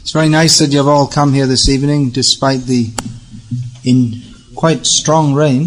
It's very nice that you've all come here this evening despite the quite strong rain.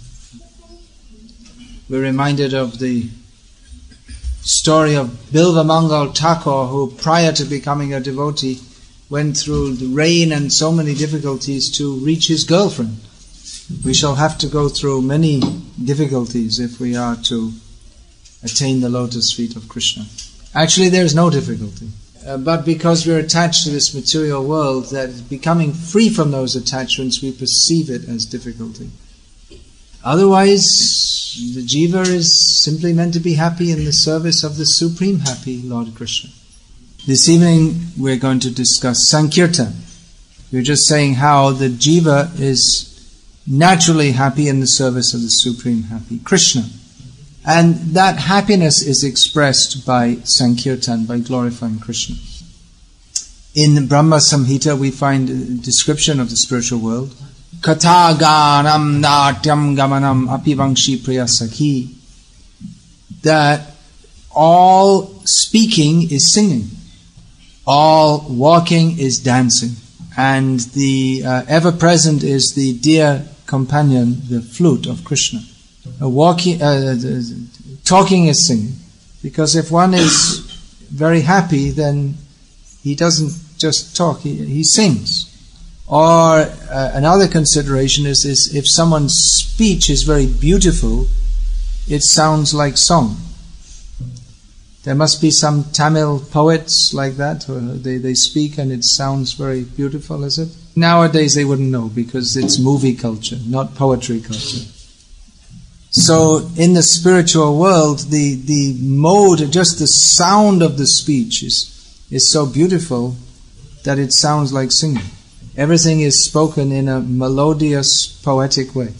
We're reminded of the story of Bilvamangal Thakur, who prior to becoming a devotee went through the rain and so many difficulties to reach his girlfriend. We shall have to go through many difficulties if we are to attain the lotus feet of Krishna. Actually, there is no difficulty. But because we're attached to this material world, that becoming free from those attachments, we perceive it as difficulty. Otherwise, the jiva is simply meant to be happy in the service of the Supreme Happy Lord Krishna. This evening we're going to discuss Sankirtan. We're just saying how the jiva is naturally happy in the service of the Supreme Happy Krishna. And that happiness is expressed by Sankirtan, by glorifying Krishna. In Brahma Samhita we find a description of the spiritual world. Katha ganam natyam gamanam apivangshi priyasakhi. That all speaking is singing. All walking is dancing. And the ever-present is the dear companion, the flute of Krishna. Talking is singing. Because if one is very happy, then he doesn't just talk, he sings. Or another consideration is if someone's speech is very beautiful, it sounds like song. There must be some Tamil poets like that, where they speak and it sounds very beautiful, is it? Nowadays they wouldn't know because it's movie culture, not poetry culture. So in the spiritual world, the mode, just the sound of the speech is so beautiful that it sounds like singing. Everything is spoken in a melodious, poetic way.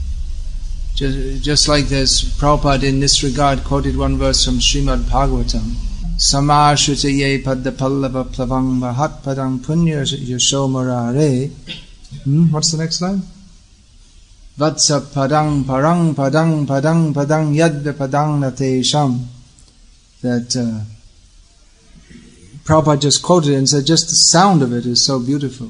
Just like there's Prabhupada in this regard quoted one verse from Srimad Bhagavatam. Samashutaye padda pallava plavang mahat padang punya yashomurare. What's the next line? Vatsa padang parang padang padang padang yadva padang natesham. That Prabhupada just quoted it and said just the sound of it is so beautiful.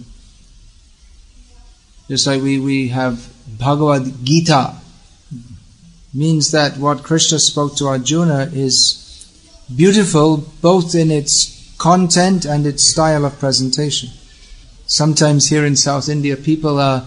Just like we have Bhagavad Gita, means that what Krishna spoke to Arjuna is beautiful both in its content and its style of presentation. Sometimes here in South India people are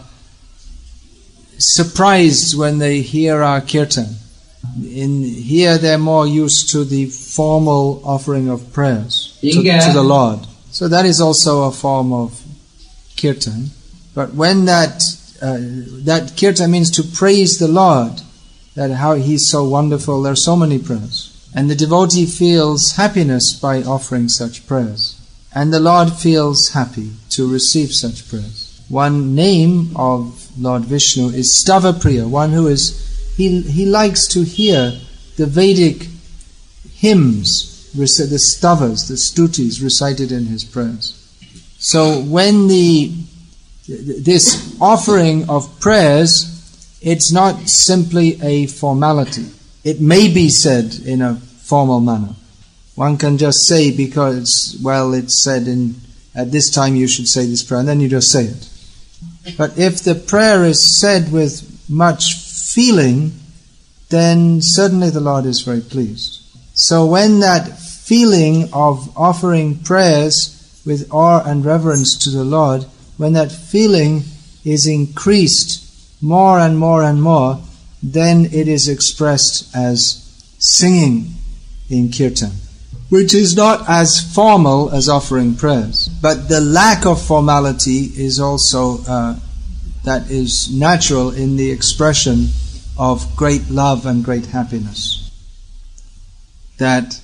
surprised when they hear our kirtan. In here they're more used to the formal offering of prayers to the Lord. So that is also a form of kirtan. But when that kirtan means to praise the Lord, that how He's so wonderful, there are so many prayers. And the devotee feels happiness by offering such prayers. And the Lord feels happy to receive such prayers. One name of Lord Vishnu is Stavapriya, one who is, he likes to hear the Vedic hymns, the stavas, the stutis recited in his prayers. So when this offering of prayers, it's not simply a formality. It may be said in a formal manner. One can just say because, well, it's said at this time you should say this prayer, and then you just say it. But if the prayer is said with much feeling, then certainly the Lord is very pleased. So when that feeling of offering prayers with awe and reverence to the Lord, when that feeling is increased more and more and more, then it is expressed as singing in kirtan, which is not as formal as offering prayers. But the lack of formality is also that is natural in the expression of great love and great happiness. That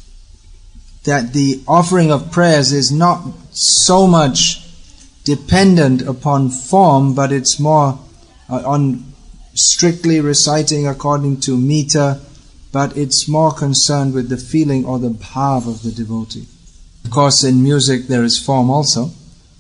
the offering of prayers is not so much dependent upon form, but it's more on strictly reciting according to meter, but it's more concerned with the feeling or the bhav of the devotee. Of course, in music there is form also.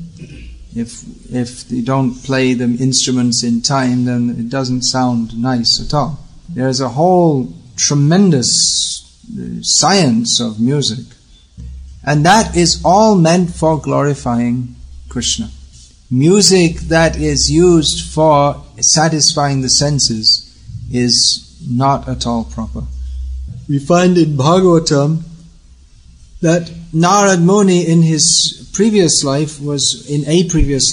If you don't play the instruments in time, then it doesn't sound nice at all. There's a whole tremendous science of music. And that is all meant for glorifying Krishna. Music that is used for satisfying the senses is not at all proper. We find in Bhagavatam that Narad Muni in his previous life was a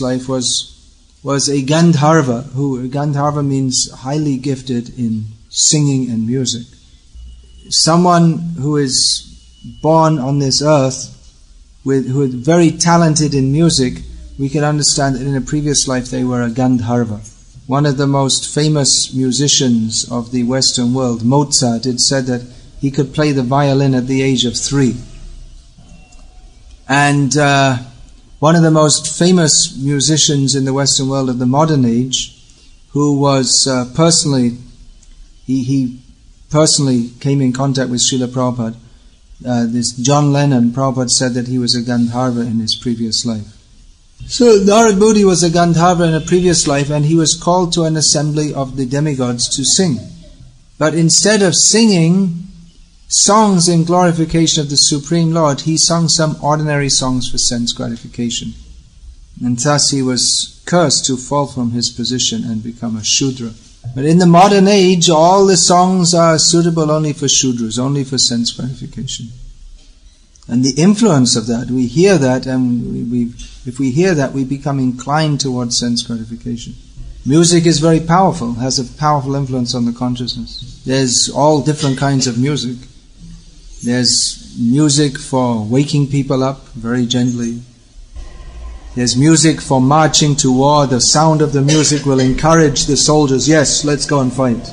Gandharva, who Gandharva means highly gifted in singing and music. Someone who is born on this earth who is very talented in music, we can understand that in a previous life they were a Gandharva. One of the most famous musicians of the Western world, Mozart, it said that he could play the violin at the age of 3. And one of the most famous musicians in the Western world of the modern age, who was he personally came in contact with Srila Prabhupada. This John Lennon, Prabhupada said that he was a Gandharva in his previous life. So Narad Muni was a Gandharva in a previous life, and he was called to an assembly of the demigods to sing. But instead of singing songs in glorification of the Supreme Lord, he sung some ordinary songs for sense gratification. And thus he was cursed to fall from his position and become a Shudra. But in the modern age, all the songs are suitable only for Shudras, only for sense gratification. And the influence of that, we hear that, and if we hear that, we become inclined towards sense gratification. Music is very powerful, has a powerful influence on the consciousness. There's all different kinds of music. There's music for waking people up very gently. There's music for marching to war. The sound of the music will encourage the soldiers. Yes, let's go and fight.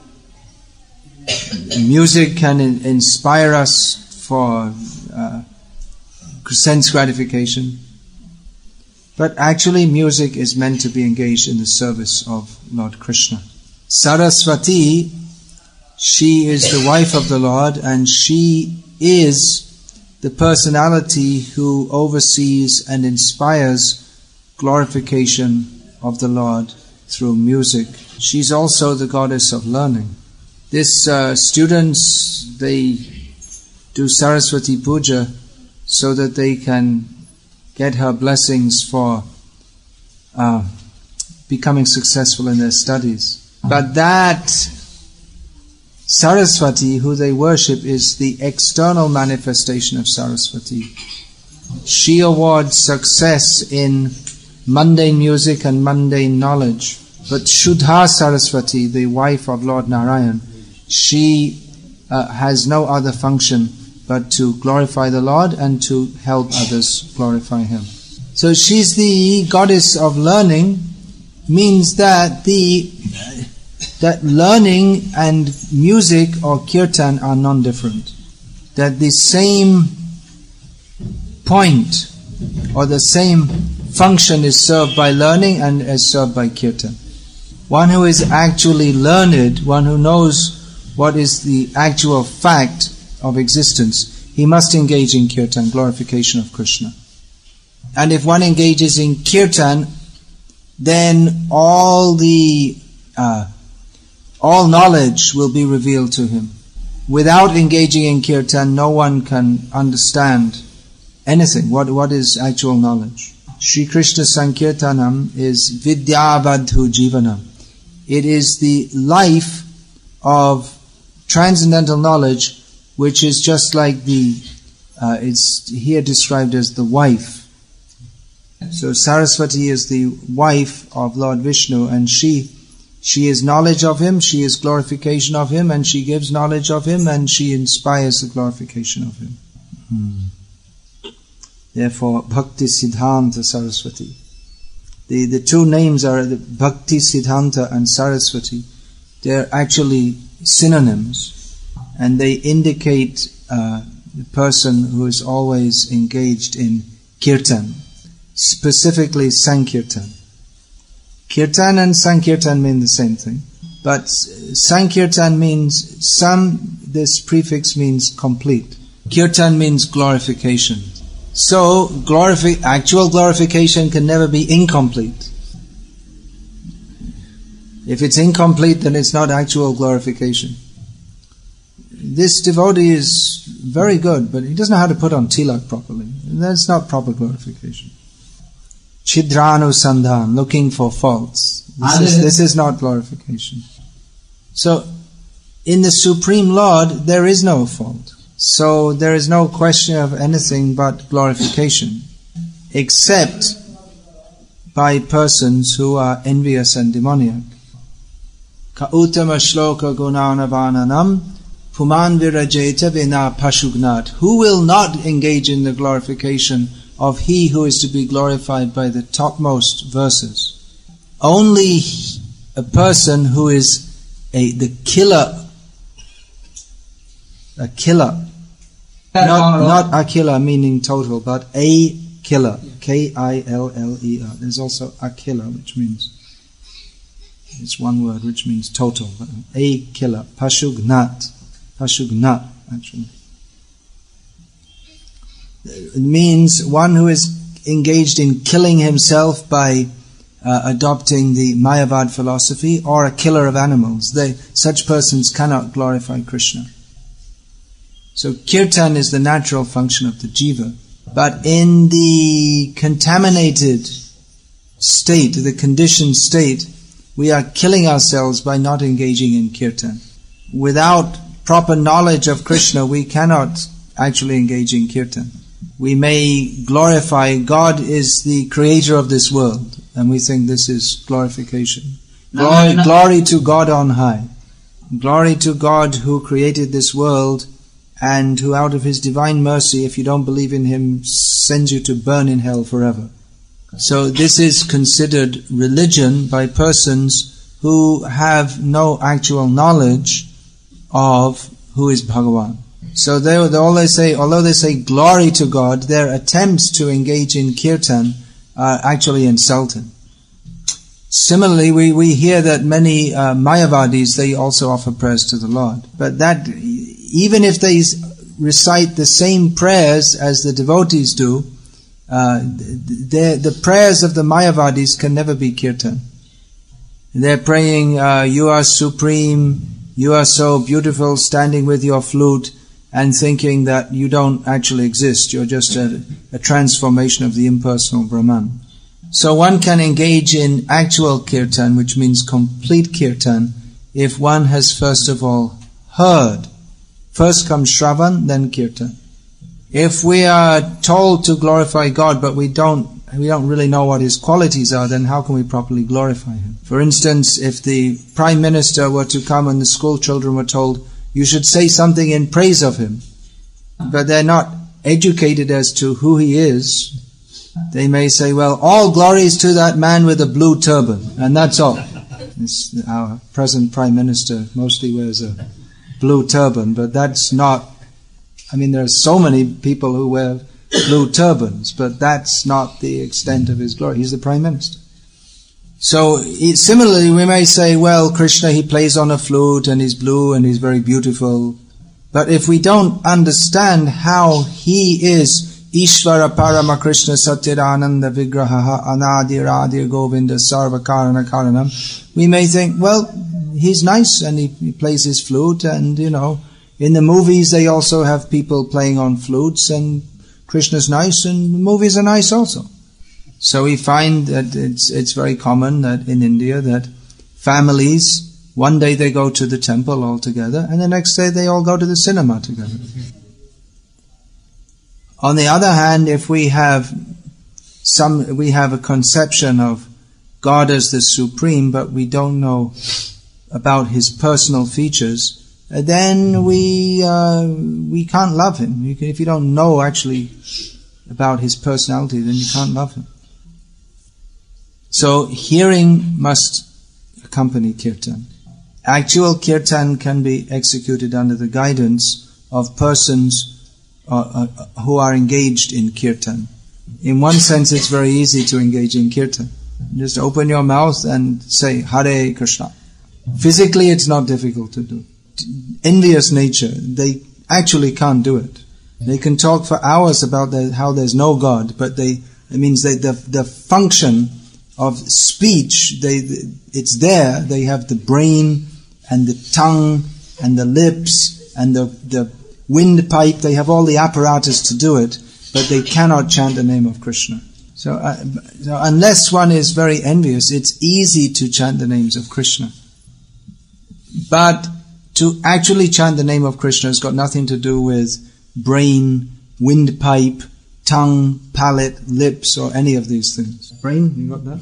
Music can inspire us for sense gratification. But actually music is meant to be engaged in the service of Lord Krishna. Saraswati, she is the wife of the Lord, and she is the personality who oversees and inspires glorification of the Lord through music. She's also the goddess of learning. This students, they do Saraswati Puja so that they can get her blessings for becoming successful in their studies. But that Saraswati, who they worship, is the external manifestation of Saraswati. She awards success in mundane music and mundane knowledge. But Shuddha Saraswati, the wife of Lord Narayan, she has no other function but to glorify the Lord and to help others glorify Him. So she's the goddess of learning, means that that learning and music or kirtan are non-different. That the same point or the same function is served by learning and is served by kirtan. One who is actually learned, one who knows what is the actual fact of existence, he must engage in kirtan, glorification of Krishna. And if one engages in kirtan, then all knowledge will be revealed to him. Without engaging in kirtan, no one can understand anything. What is actual knowledge? Shri Krishna Sankirtanam is Vidyavadhu Jivanam. It is the life of transcendental knowledge, which is just like it's here described as the wife. So Saraswati is the wife of Lord Vishnu, and she is knowledge of Him, she is glorification of Him, and she gives knowledge of Him, and she inspires the glorification of Him. Therefore, Bhakti Siddhanta Saraswati. The two names are the Bhakti Siddhanta and Saraswati. They're actually synonyms, and they indicate the person who is always engaged in kirtan, specifically Sankirtan. Kirtan and Sankirtan mean the same thing, but Sankirtan means this prefix means complete. Kirtan means glorification. So, actual glorification can never be incomplete. If it's incomplete, then it's not actual glorification. this devotee is very good, but he doesn't know how to put on tilak properly. That's not proper glorification. Chidranusandhan, looking for faults. This is not glorification. So, in the Supreme Lord, there is no fault. So, there is no question of anything but glorification, except by persons who are envious and demoniac. Ka uttama shloka gunanavananam puman virajeta vina pashugnat. Who will not engage in the glorification of he who is to be glorified by the topmost verses? Only a person who is the killer, a killer, not Akila meaning total, but a killer, K-I-L-L-E-R. There's also Akila, which means, it's one word which means total. A killer, Pashugnat, actually. It means one who is engaged in killing himself by adopting the Mayavad philosophy, or a killer of animals. Such persons cannot glorify Krishna. So kirtan is the natural function of the jiva. But in the contaminated state, the conditioned state, we are killing ourselves by not engaging in kirtan. Without proper knowledge of Krishna, we cannot actually engage in kirtan. We may glorify God is the creator of this world, and we think this is glorification. Glory to God on high. Glory to God who created this world, and who out of His divine mercy, if you don't believe in Him, sends you to burn in hell forever. So this is considered religion by persons who have no actual knowledge of who is Bhagavan. So although they say glory to God, their attempts to engage in kirtan are actually insulting. Similarly, we hear that many Mayavadis, they also offer prayers to the Lord. But that, even if they recite the same prayers as the devotees do, the prayers of the Mayavadis can never be kirtan. They're praying, you are supreme, you are so beautiful, standing with your flute, and thinking that you don't actually exist, you're just a transformation of the impersonal Brahman. So one can engage in actual kirtan, which means complete kirtan, if one has first of all heard. First comes Shravan, then kirtan. If we are told to glorify God, but we don't really know what His qualities are, then how can we properly glorify Him? For instance, if the Prime Minister were to come and the school children were told, you should say something in praise of Him, but they're not educated as to who He is, they may say, well, all glory is to that man with a blue turban, and that's all. Our present Prime Minister mostly wears a blue turban, but that's not, there are so many people who wear blue turbans, but that's not the extent of his glory. He's the Prime Minister. So, similarly, we may say, well, Krishna, He plays on a flute, and He's blue, and He's very beautiful. But if we don't understand how He is Ishvara Parama Krishna Satyarananda Vigraha Anadiradir Govinda Sarva Karana Karanam, we may think, well, He's nice, and he plays his flute, and, in the movies they also have people playing on flutes, and Krishna's nice, and the movies are nice also. So we find that it's very common that in India that families, one day they go to the temple all together, and the next day they all go to the cinema together. On the other hand, if we have a conception of God as the Supreme, but we don't know about His personal features, then we can't love Him. If you don't know actually about His personality, then you can't love Him. So hearing must accompany kirtan. Actual kirtan can be executed under the guidance of persons who are engaged in kirtan. In one sense, it's very easy to engage in kirtan. Just open your mouth and say Hare Krishna. Physically, it's not difficult to do. Envious nature, they actually can't do it. They can talk for hours about how there's no God, but it means the function of speech, it's there. They have the brain and the tongue and the lips and the windpipe. They have all the apparatus to do it, but they cannot chant the name of Krishna. So unless one is very envious, it's easy to chant the names of Krishna. But to actually chant the name of Krishna has got nothing to do with brain, windpipe, tongue, palate, lips, or any of these things. Brain, you got that?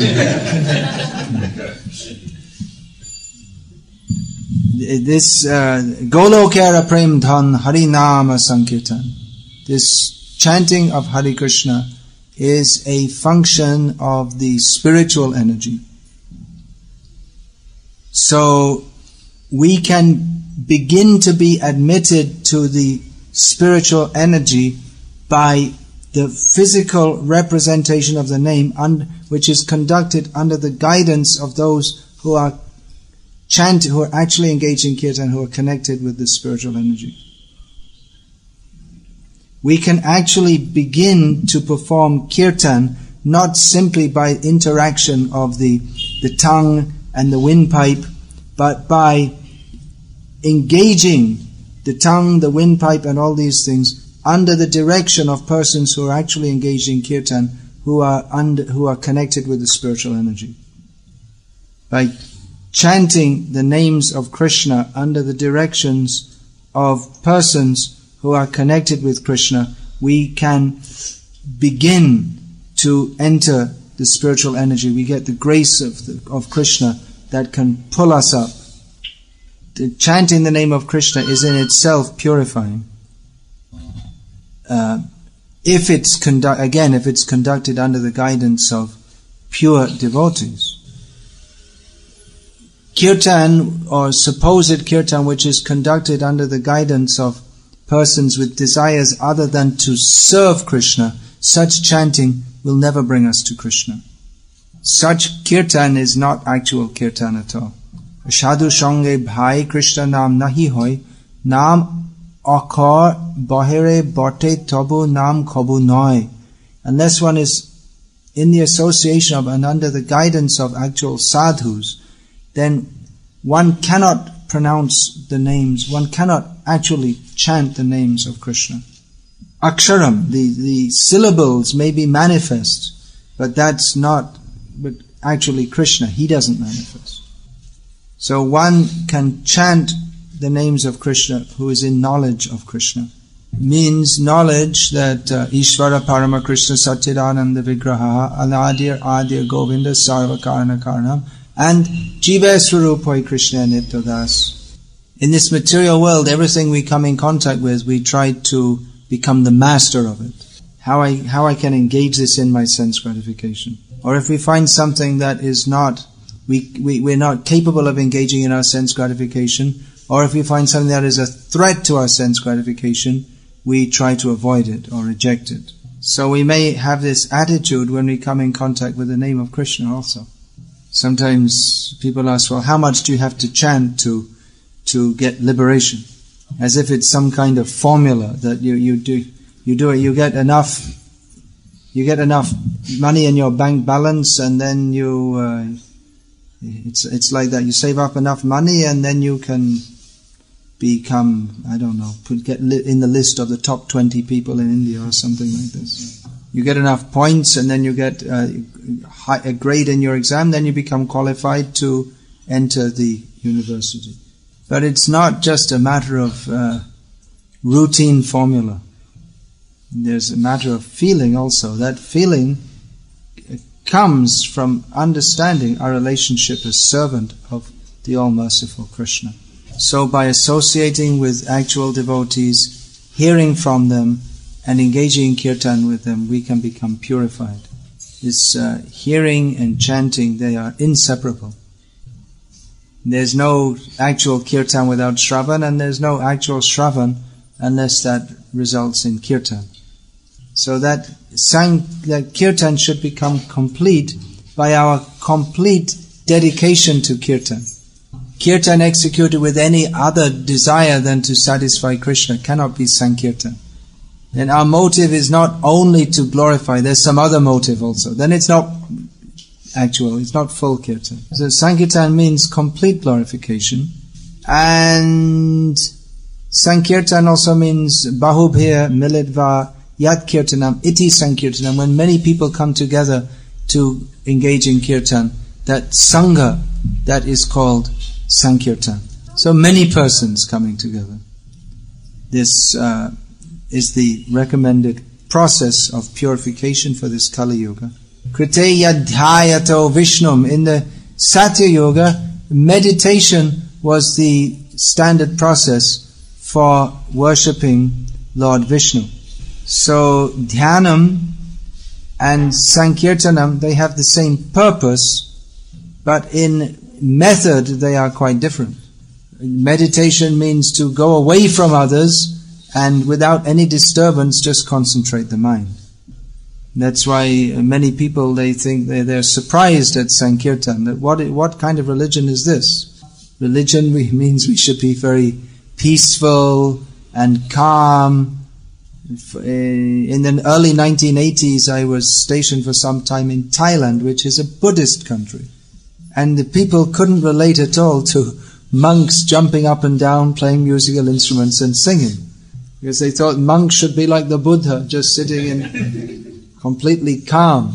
This Golokera Prem Dhan Harinama Sankirtan, this chanting of Hare Krishna is a function of the spiritual energy. So we can begin to be admitted to the spiritual energy by the physical representation of the name, which is conducted under the guidance of those who are who are actually engaged in kirtan, who are connected with the spiritual energy. We can actually begin to perform kirtan not simply by interaction of the tongue and the windpipe, but by engaging the tongue, the windpipe, and all these things under the direction of persons who are actually engaged in kirtan, who are connected with the spiritual energy. By chanting the names of Krishna under the directions of persons who are connected with Krishna, we can begin to enter the spiritual energy. We get the grace of Krishna that can pull us up. Chanting the name of Krishna is in itself purifying. If it's conducted under the guidance of pure devotees. Kirtan, or supposed kirtan, which is conducted under the guidance of persons with desires other than to serve Krishna, such chanting will never bring us to Krishna. Such kirtan is not actual kirtan at all. Sadhu sange bhai Krishna naam nahi hoy, naam akar bahere bote tabu naam khabu noy. Unless one is in the association of and under the guidance of actual sadhus, then one cannot pronounce the names, one cannot actually chant the names of Krishna. Aksharam, the syllables may be manifest, but that's not actually Krishna. He doesn't manifest. So one can chant the names of Krishna who is in knowledge of Krishna. Means knowledge that Ishvara Parama Krishna Satchidananda Vigraha Adir Govinda Sarva Karana Karanam and Jiva Swarupai Krishna Nityadas. In this material world, everything we come in contact with, we try to become the master of it. How I can engage this in my sense gratification. Or if we find something that is not, we're not capable of engaging in our sense gratification, or if we find something that is a threat to our sense gratification, we try to avoid it or reject it. So we may have this attitude when we come in contact with the name of Krishna also. Sometimes people ask, well, how much do you have to chant to get liberation? As if it's some kind of formula that you do it, you get enough money in your bank balance, and then it's like that. You save up enough money, and then you can become, I don't know, get in the list of the top 20 people in India or something like this. You get enough points, and then you get a grade in your exam, then you become qualified to enter the university. But it's not just a matter of routine formula. There's a matter of feeling also. That feeling comes from understanding our relationship as servant of the all-merciful Krishna. So by associating with actual devotees, hearing from them, and engaging in kirtan with them, we can become purified. This hearing and chanting, they are inseparable. There's no actual kirtan without shravan, and there's no actual shravan unless that results in kirtan. So that kirtan should become complete by our complete dedication to kirtan. Kirtan executed with any other desire than to satisfy Krishna cannot be sankirtan. Then our motive is not only to glorify, there's some other motive also. Then it's not actual, it's not full kirtan. So sankirtan means complete glorification, and Sankirtan also means Bahubhir Militva Yat Kirtanam Iti Sankirtanam. When many people come together to engage in kirtan, that Sangha, that is called Sankirtan. So many persons coming together. This is the recommended process of purification for this Kali Yuga. Krite Yadhyayato Vishnum. In the Satya Yuga, meditation was the standard process for worshipping Lord Vishnu. So Dhyanam and Sankirtanam, they have the same purpose, but in method they are quite different. Meditation means to go away from others and without any disturbance just concentrate the mind. That's why many people, they think they're surprised at Sankirtan. That what kind of religion is this? Religion means we should be very peaceful and calm. In the early 1980s, I was stationed for some time in Thailand, which is a Buddhist country. And the people couldn't relate at all to monks jumping up and down, playing musical instruments and singing. Because they thought monks should be like the Buddha, just sitting in completely calm.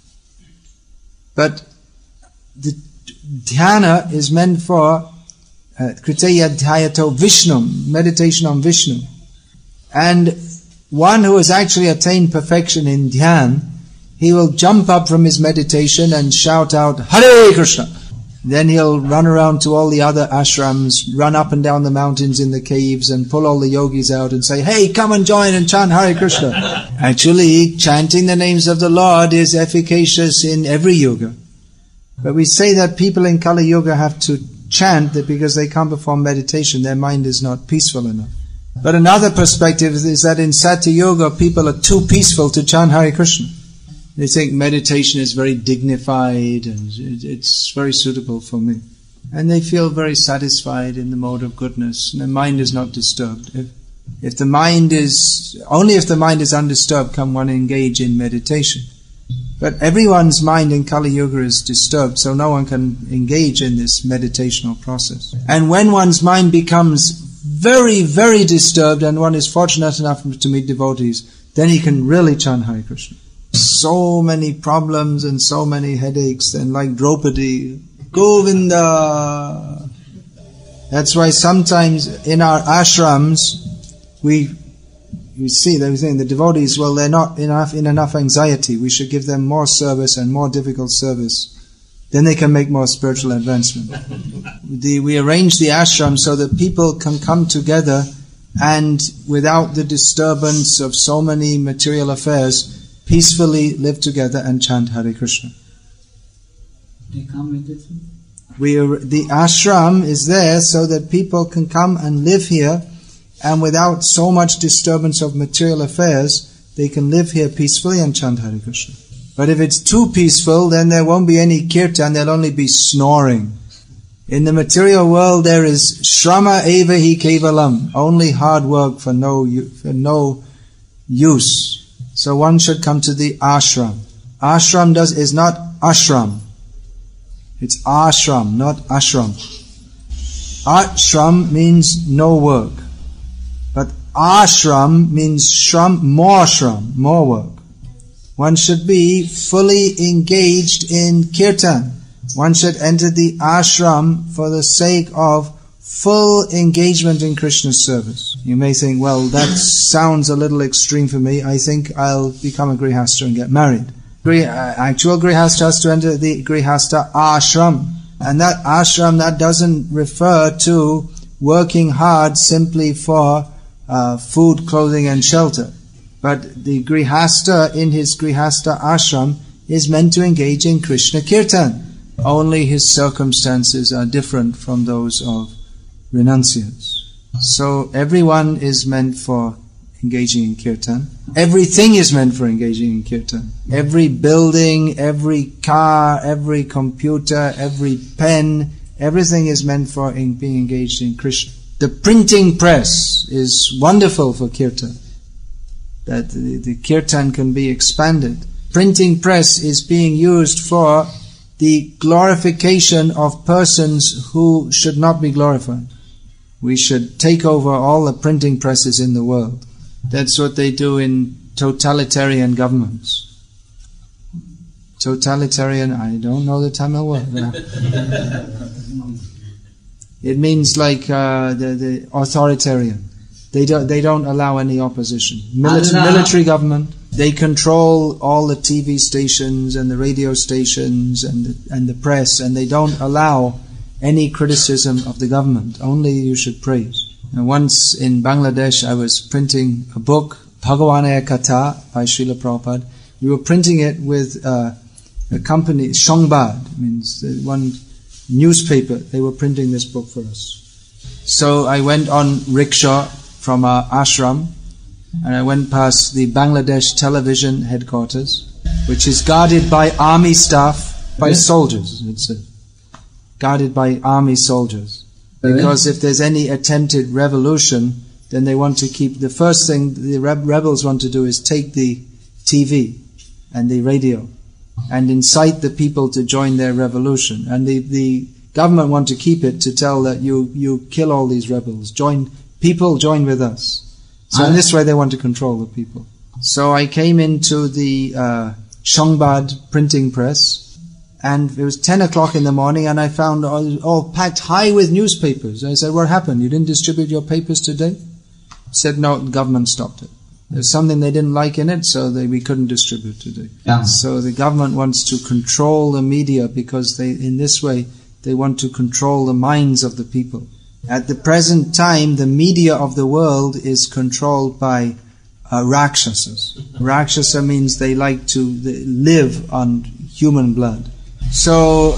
But the dhyana is meant for Kriteya Dhyayato Vishnum, meditation on Vishnu. And one who has actually attained perfection in dhyan, he will jump up from his meditation and shout out, Hare Krishna! Then he'll run around to all the other ashrams, run up and down the mountains in the caves and pull all the yogis out and say, hey, come and join and chant Hare Krishna. Actually, chanting the names of the Lord is efficacious in every yoga. But we say that people in Kali Yuga have to chant that because they can't perform meditation, their mind is not peaceful enough. But another perspective is that in Satya Yoga, people are too peaceful to chant Hare Krishna. They think meditation is very dignified and it's very suitable for me. And they feel very satisfied in the mode of goodness, and their mind is not disturbed. If the mind is undisturbed can one engage in meditation. But everyone's mind in Kali Yuga is disturbed, so no one can engage in this meditational process. And when one's mind becomes very, very disturbed and one is fortunate enough to meet devotees, then he can really chant Hare Krishna. So many problems and so many headaches, and like Draupadi, Govinda. That's why sometimes in our ashrams, we see that we think the devotees, well, they're not in enough anxiety. We should give them more service and more difficult service. Then they can make more spiritual advancement. We arrange the ashram so that people can come together and without the disturbance of so many material affairs, peacefully live together and chant Hare Krishna. They come with it? The ashram is there so that people can come and live here, and without so much disturbance of material affairs, they can live here peacefully and chant Hare Krishna. But if it's too peaceful, then there won't be any kirtan, there'll only be snoring. In the material world, there is shrama eva hi kevalam, only hard work for no use. So one should come to the ashram. Ashram is not ashram. It's ashram, not ashram. Ashram means no work. But ashram means shram, more work. One should be fully engaged in kirtan. One should enter the ashram for the sake of full engagement in Krishna's service. You may think, well, that sounds a little extreme for me. I think I'll become a grihastha and get married. Actual grihastha has to enter the grihastha ashram. And that ashram, that doesn't refer to working hard simply for food, clothing and shelter. But the grihastha in his grihastha ashram is meant to engage in Krishna kirtan. Only his circumstances are different from those of renunciates. So everyone is meant for engaging in kirtan. Everything is meant for engaging in kirtan. Every building, every car, every computer, every pen, everything is meant for being engaged in Krishna. The printing press is wonderful for kirtan, that the kirtan can be expanded. Printing press is being used for the glorification of persons who should not be glorified. We should take over all the printing presses in the world. That's what they do in totalitarian governments. Totalitarian, I don't know the Tamil word. It means like the authoritarian. They don't allow any opposition. Military government. They control all the TV stations and the radio stations and the press, and they don't allow any criticism of the government. Only you should praise. And once in Bangladesh, I was printing a book, Bhagavanaya Katha by Srila Prabhupada. We were printing it with a company, Sangbad, means one newspaper. They were printing this book for us. So I went on rickshaw from our ashram, and I went past the Bangladesh television headquarters, which is guarded by army staff, by soldiers, it's guarded by army soldiers. Because if there's any attempted revolution, then they want to keep, the first thing the rebels want to do is take the TV and the radio and incite the people to join their revolution. And the government want to keep it to tell that you kill all these rebels. Join with us. So in this way they want to control the people. So I came into the Sangbad printing press, and it was 10 o'clock in the morning, and I found all packed high with newspapers. I said, what happened? You didn't distribute your papers today? He said, no, the government stopped it. There's something they didn't like in it, so we couldn't distribute today. Yeah. So the government wants to control the media because in this way they want to control the minds of the people. At the present time, the media of the world is controlled by Rakshasas. Rakshasa means they like to live on human blood. So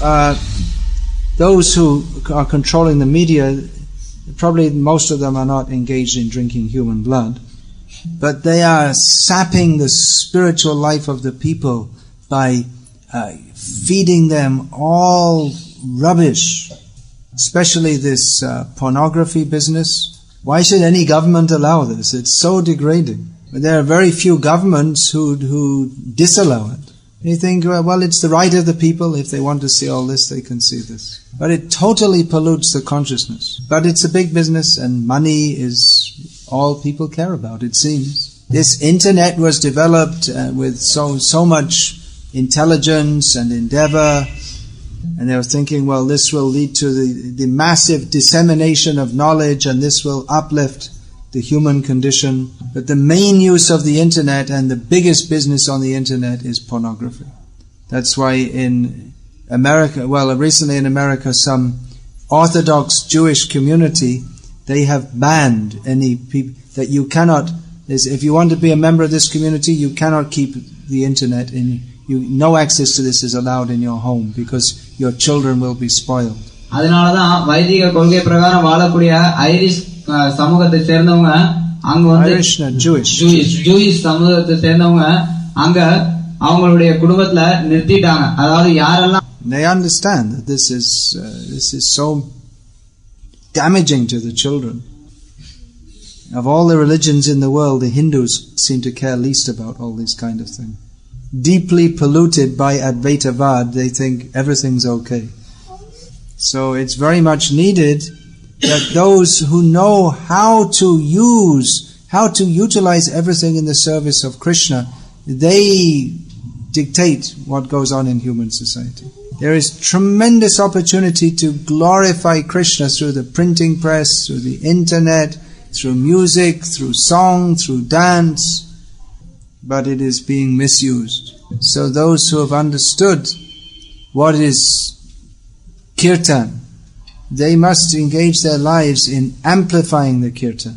those who are controlling the media, probably most of them are not engaged in drinking human blood, but they are sapping the spiritual life of the people by feeding them all rubbish, especially this pornography business. Why should any government allow this? It's so degrading. But there are very few governments who disallow it. You think, well, it's the right of the people. If they want to see all this, they can see this. But it totally pollutes the consciousness. But it's a big business, and money is all people care about, it seems. This internet was developed with so much intelligence and endeavor, and they were thinking, well, this will lead to the massive dissemination of knowledge, and this will uplift the human condition. But the main use of the internet and the biggest business on the internet is pornography. That's why in America, recently in America, some Orthodox Jewish community, they have banned any people that you cannot, if you want to be a member of this community, you cannot keep the internet no access to this is allowed in your home because your children will be spoiled. அதனாலதான் வைதிக கொள்கை பிரகாரம் வாழக்கூடிய Irish சமூகத்தை சேர்ந்தவங்க அங்க வந்து Jewish சமூகத்தை சேர்ந்தவங்க அங்க அவங்களுடைய குடும்பத்துல நிறுத்திட்டாங்க. அதாவது யாரெல்லாம் they understand that this is so damaging to the children. Of all the religions in the world, the Hindus seem to care least about all these kind of things. Deeply polluted by Advaitavad, they think everything's okay. So it's very much needed that those who know how to utilize everything in the service of Krishna, they dictate what goes on in human society. There is tremendous opportunity to glorify Krishna through the printing press, through the internet, through music, through song, through dance, but it is being misused. So those who have understood what is kirtan, they must engage their lives in amplifying the kirtan.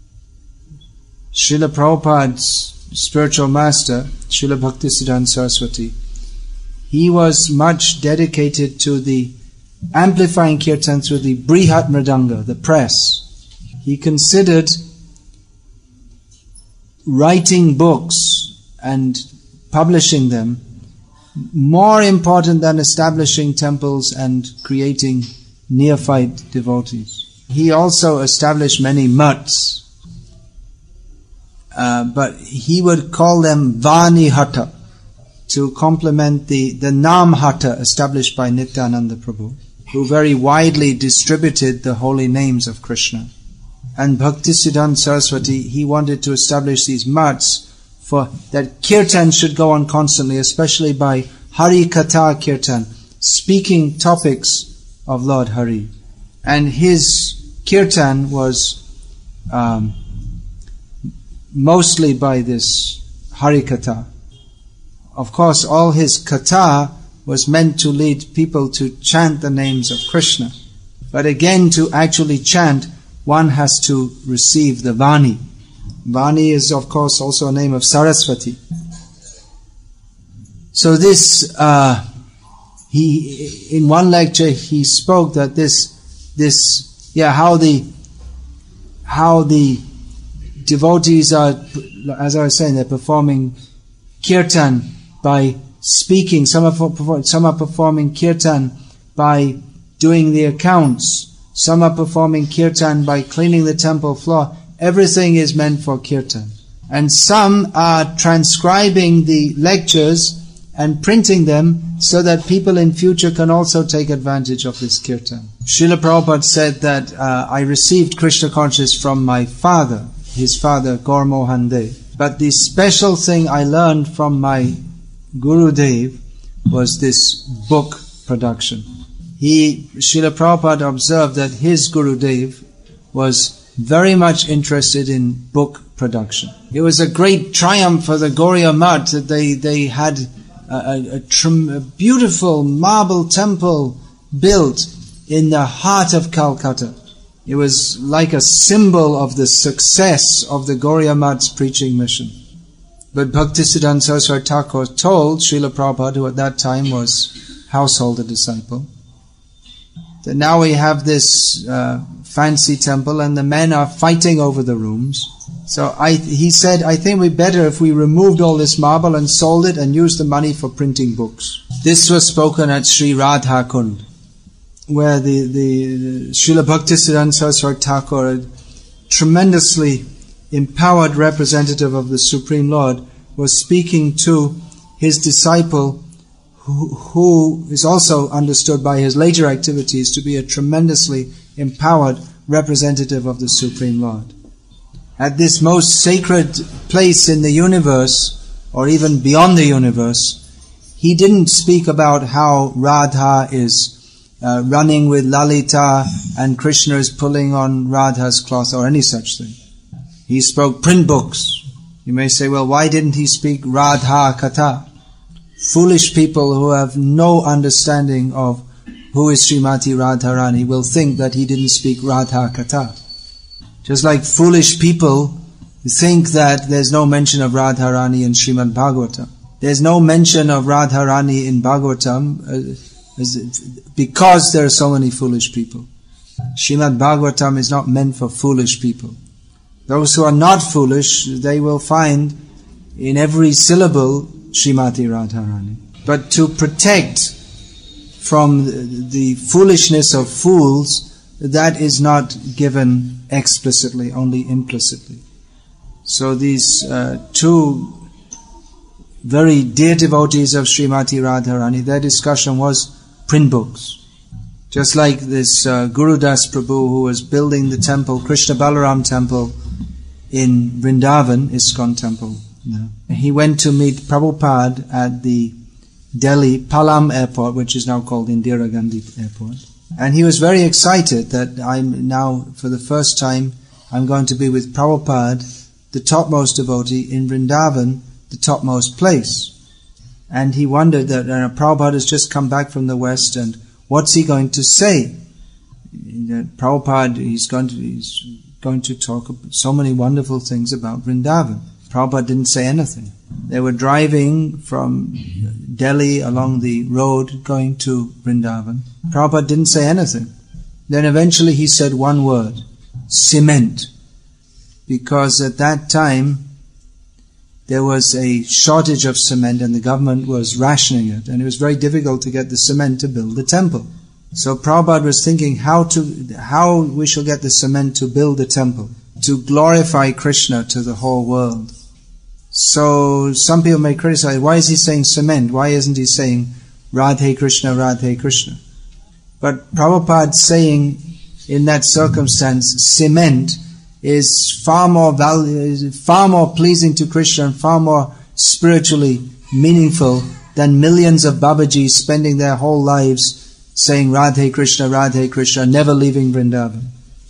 Srila Prabhupada's spiritual master, Srila Bhaktisiddhanta Saraswati, he was much dedicated to the amplifying kirtan through the Brihat Mridanga, the press. He considered writing books and publishing them more important than establishing temples and creating neophyte devotees. He also established many mutts, but he would call them Vani Hatha to complement the Nam Hatha established by Nityananda Prabhu. who very widely distributed the holy names of Krishna. And Bhaktisiddhanta Saraswati, he wanted to establish these mats for that kirtan should go on constantly, especially by Hari Katha Kirtan, speaking topics of Lord Hari. And his kirtan was mostly by this Hari Katha. Of course, all his katha was meant to lead people to chant the names of Krishna. But again, to actually chant, one has to receive the Vani. Vani is, of course, also a name of Saraswati. So this, in one lecture, he spoke that how the devotees are, as I was saying, they're performing kirtan by speaking. Some are performing kirtan by doing the accounts. Some are performing kirtan by cleaning the temple floor. Everything is meant for kirtan. And some are transcribing the lectures and printing them so that people in future can also take advantage of this kirtan. Srila Prabhupada said that I received Krishna consciousness from my father, his father Gaur Mohan Dev. But the special thing I learned from my Gurudev was this book production. Srila Prabhupada observed that his Gurudev was very much interested in book production. It was a great triumph for the Gauriya Math that they had a beautiful marble temple built in the heart of Calcutta. It was like a symbol of the success of the Gauriya Math's preaching mission. But Bhaktisiddhanta Saraswati Thakur told Srila Prabhupada, who at that time was householder disciple, that now we have this fancy temple and the men are fighting over the rooms. So he said, I think we'd better if we removed all this marble and sold it and used the money for printing books. This was spoken at Sri Radha Kund, where the Srila Bhaktisiddhanta Saraswati Thakur, a tremendously empowered representative of the Supreme Lord, was speaking to his disciple, who is also understood by his later activities to be a tremendously empowered representative of the Supreme Lord. At this most sacred place in the universe, or even beyond the universe, he didn't speak about how Radha is running with Lalita and Krishna is pulling on Radha's cloth or any such thing. He spoke print books. You may say, well, why didn't he speak Radha Katha? Foolish people who have no understanding of who is Srimati Radharani will think that he didn't speak Radha Katha. Just like foolish people think that there's no mention of Radharani in Srimad Bhagavatam. There's no mention of Radharani in Bhagavatam because there are so many foolish people. Srimad Bhagavatam is not meant for foolish people. Those who are not foolish, they will find in every syllable Srimati Radharani. But to protect from the foolishness of fools, that is not given explicitly, only implicitly. So these two very dear devotees of Srimati Radharani, their discussion was print books. Just like this Guru Das Prabhu, who was building the temple, Krishna Balaram temple in Vrindavan, ISKCON temple. Yeah. He went to meet Prabhupada at the Delhi Palam airport, which is now called Indira Gandhi airport. And he was very excited that I'm now, for the first time, I'm going to be with Prabhupada, the topmost devotee in Vrindavan, the topmost place. And he wondered that Prabhupada has just come back from the West, and what's he going to say? Prabhupada, he's going to talk so many wonderful things about Vrindavan. Prabhupada didn't say anything. They were driving from Delhi along the road going to Vrindavan. Prabhupada didn't say anything. Then eventually he said one word, cement. Because at that time there was a shortage of cement and the government was rationing it, and it was very difficult to get the cement to build the temple. So Prabhupada was thinking how we shall get the cement to build the temple, to glorify Krishna to the whole world. So some people may criticize, why is he saying cement? Why isn't he saying Radhe Krishna, Radhe Krishna? But Prabhupada saying in that circumstance, cement is far more pleasing to Krishna and far more spiritually meaningful than millions of Babajis spending their whole lives saying Radhe Krishna, never leaving Vrindavan.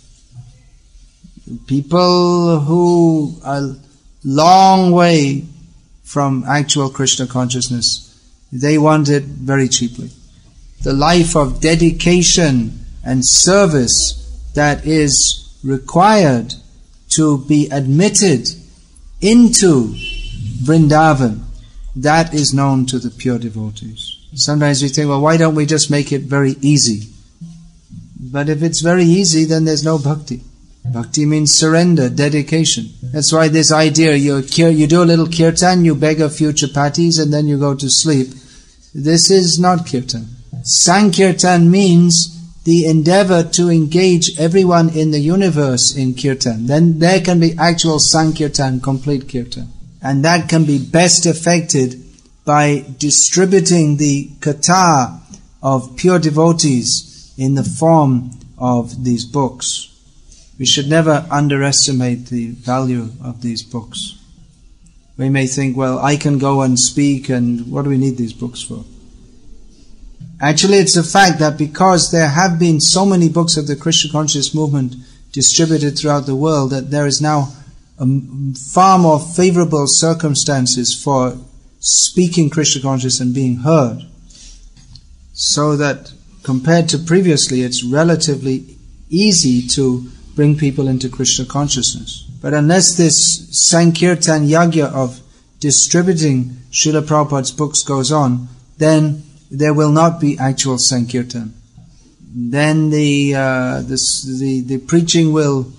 People who are long way from actual Krishna consciousness, they want it very cheaply. The life of dedication and service that is required to be admitted into Vrindavan, that is known to the pure devotees. Sometimes we think, well, why don't we just make it very easy? But if it's very easy, then there's no bhakti. Bhakti means surrender, dedication. That's why this idea, you do a little kirtan, you beg a few chapatis, and then you go to sleep. This is not kirtan. Sankirtan means the endeavor to engage everyone in the universe in kirtan. Then there can be actual sankirtan, complete kirtan. And that can be best effected by distributing the katha of pure devotees in the form of these books. We should never underestimate the value of these books. We may think, well, I can go and speak, and what do we need these books for? Actually, it's a fact that because there have been so many books of the Krishna conscious movement distributed throughout the world, that there is now far more favorable circumstances for speaking Krishna conscious and being heard. So that compared to previously, it's relatively easy to bring people into Krishna consciousness. But unless this Sankirtan Yagya of distributing Srila Prabhupada's books goes on, then there will not be actual Sankirtan. Then the preaching will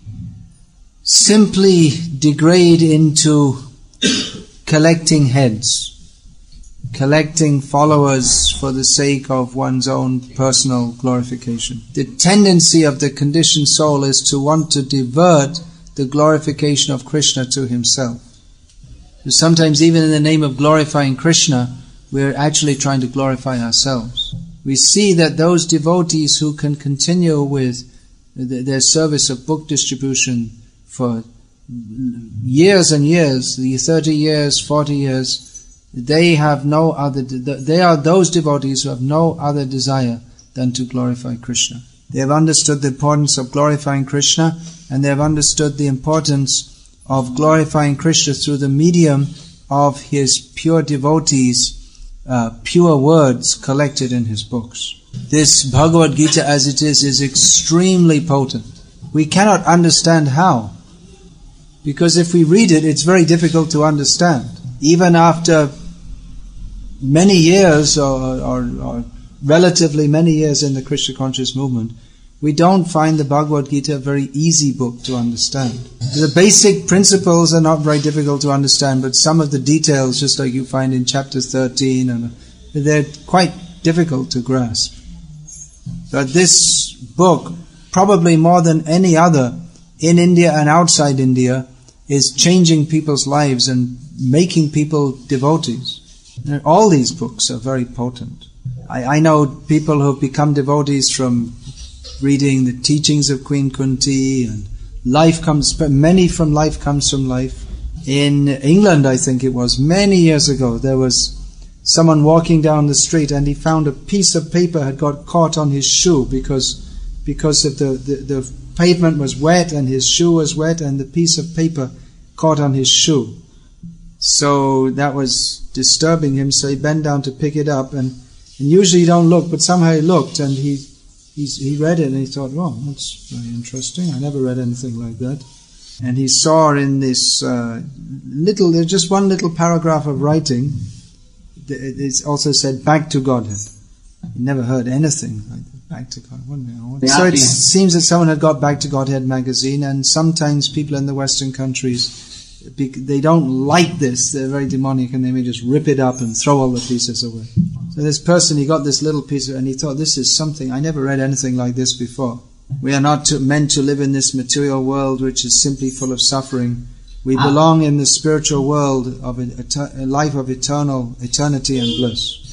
simply degrade into collecting heads, collecting followers for the sake of one's own personal glorification. The tendency of the conditioned soul is to want to divert the glorification of Krishna to himself. So sometimes even in the name of glorifying Krishna, we're actually trying to glorify ourselves. We see that those devotees who can continue with their service of book distribution for years and years, 30 years, 40 years, they are those devotees who have no other desire than to glorify Krishna. They have understood the importance of glorifying Krishna, and they have understood the importance of glorifying Krishna through the medium of his pure devotees' pure words collected in his books. This Bhagavad Gita as it is extremely potent. We cannot understand how. Because if we read it, it's very difficult to understand. Even after many years or relatively many years in the Krishna conscious movement, we don't find the Bhagavad Gita a very easy book to understand. The basic principles are not very difficult to understand, but some of the details, just like you find in chapter 13, and they're quite difficult to grasp. But this book, probably more than any other in India and outside India, is changing people's lives and making people devotees. And all these books are very potent. I know people who have become devotees from reading the teachings of Queen Kunti, and many from Life Comes from Life. In England, I think it was, many years ago, there was someone walking down the street and he found a piece of paper had got caught on his shoe because of the pavement was wet and his shoe was wet and the piece of paper caught on his shoe. So that was disturbing him, so he bent down to pick it up, and usually you don't look, but somehow he looked and he read it and he thought, oh, that's very interesting. I never read anything like that. And he saw in this there's just one little paragraph of writing, it also said, back to Godhead. He never heard anything like that, back to God. So it seems that someone had got Back to Godhead magazine, and sometimes people in the Western countries, they don't like this, they're very demonic, and they may just rip it up and throw all the pieces away. So this person, he got this little piece and he thought, this is something, I never read anything like this before. We are not meant to live in this material world which is simply full of suffering. We belong in the spiritual world of a life of eternity and bliss.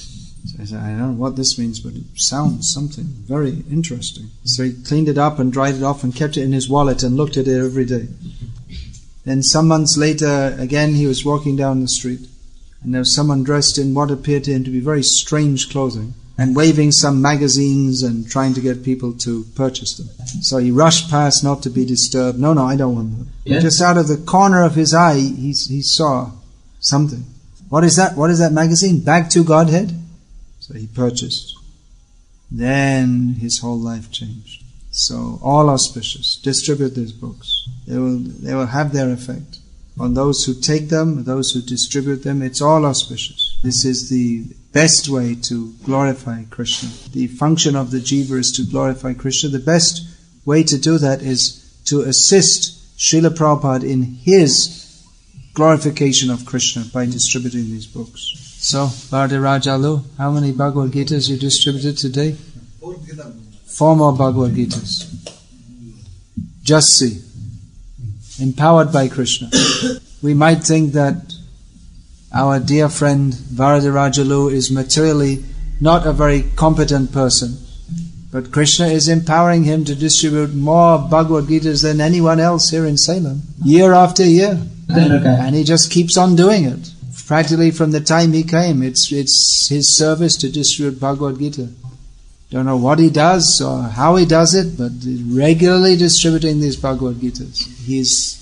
So I said, I don't know what this means, but it sounds something very interesting. So he cleaned it up and dried it off and kept it in his wallet and looked at it every day. Then some months later, again he was walking down the street, and there was someone dressed in what appeared to him to be very strange clothing, and waving some magazines and trying to get people to purchase them. So he rushed past not to be disturbed. No, I don't want them. Yes. Just out of the corner of his eye, he saw something. What is that? What is that magazine? Back to Godhead? So he purchased. Then his whole life changed. So all auspicious, distribute these books. They will have their effect on those who take them, those who distribute them. It's all auspicious. This is the best way to glorify Krishna. The function of the jiva is to glorify Krishna. The best way to do that is to assist Srila Prabhupada in his glorification of Krishna by distributing these books. So, Varadarajalu, how many Bhagavad Gitas you distributed today? 4 more Bhagavad Gitas. Just see. Empowered by Krishna. We might think that our dear friend Varadarajalu is materially not a very competent person, but Krishna is empowering him to distribute more Bhagavad Gitas than anyone else here in Salem, year after year. And he just keeps on doing it. Practically from the time he came, it's his service to distribute Bhagavad Gita. Don't know what he does or how he does it, but regularly distributing these Bhagavad Gitas. He's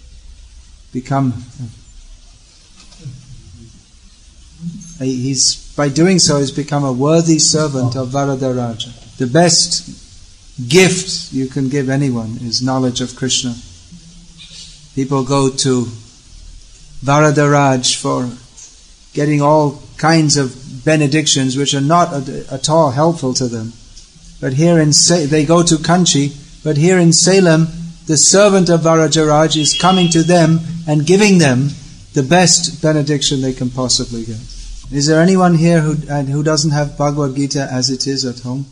by doing so, he's become a worthy servant of Varadaraja. The best gift you can give anyone is knowledge of Krishna. People go to Varadaraj for getting all kinds of benedictions which are not at all helpful to them. But here they go to Kanchi, but here in Salem, the servant of Varadaraj is coming to them and giving them the best benediction they can possibly get. Is there anyone here who doesn't have Bhagavad Gita as it is at home?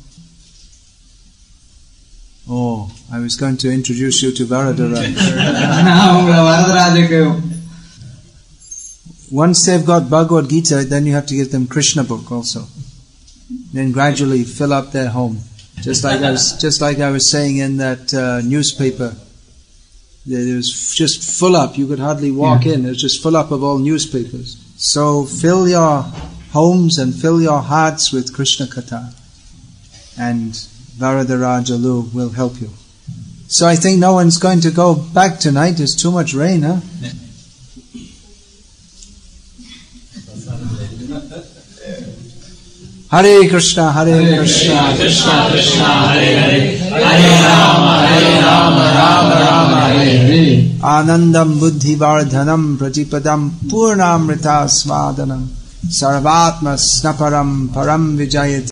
Oh, I was going to introduce you to Varadaraj. Once they've got Bhagavad Gita, then you have to give them Krishna book also. Then gradually fill up their home. Just like I was saying in that newspaper. It was just full up. You could hardly walk in. It was just full up of all newspapers. So fill your homes and fill your hearts with Krishna Katha. And Varadarajalu will help you. So I think no one's going to go back tonight. There's too much rain, huh? Hare Krishna, Hare Krishna, Krishna Krishna, Hare Hare, Hare Rama, Rama Rama, Hare Hare. Anandam buddhi vardhanam pratipadam purnamrita svadanam sarvatma snaparam param vijayati.